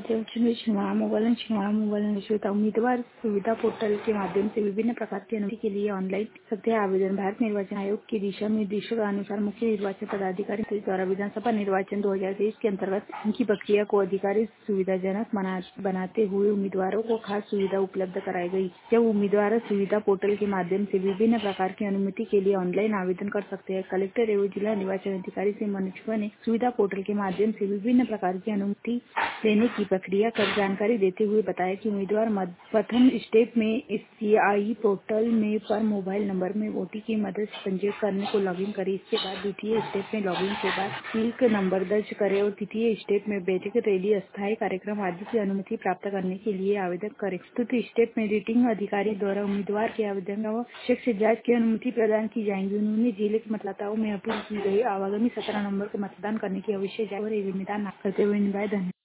Chhindwara mobile निश्चिता उम्मीदवार सुविधा portal के माध्यम से विभिन्न प्रकार की अनुमति के लिए ऑनलाइन सकते हैं आवेदन। भारत निर्वाचन आयोग के दिशा निर्देशों के अनुसार मुख्य निर्वाचन पदाधिकारी द्वारा विधानसभा निर्वाचन 2023 के अंतर्गत इनकी प्रक्रिया को अधिकारी सुविधाजनक बनाते हुए उम्मीदवारों को खास सुविधा उपलब्ध कराई गई। जब उम्मीदवार सुविधा पोर्टल के माध्यम से विभिन्न प्रकार की अनुमति के लिए ऑनलाइन आवेदन कर सकते हैं। कलेक्टर एवं जिला निर्वाचन अधिकारी से मनोज ने सुविधा पोर्टल के माध्यम से विभिन्न प्रकार की अनुमति लेने की प्रक्रिया कर जानकारी देते हुए बताया कि उम्मीदवार प्रथम स्टेप में सीआई पोर्टल में पर मोबाइल नंबर में ओटी की मदद से पंजीकृत करने को लॉगिन करें। इसके बाद द्वितीय स्टेप में लॉगिन के बाद सिल्क नंबर दर्ज करें और तृतीय स्टेप में बैठक, रैली, अस्थायी कार्यक्रम आदि की अनुमति प्राप्त करने के लिए आवेदन करें। चतुर्थ स्टेप में रिटर्निंग अधिकारी द्वारा उम्मीदवार के आवेदन का शख्स जांच की अनुमति प्रदान की जाएगी। उन्होंने जिले के मतदाताओं में अपील की गई आगामी 17 नवंबर को मतदान करने की आवश्यक और निवेदन करते हुए निभाए।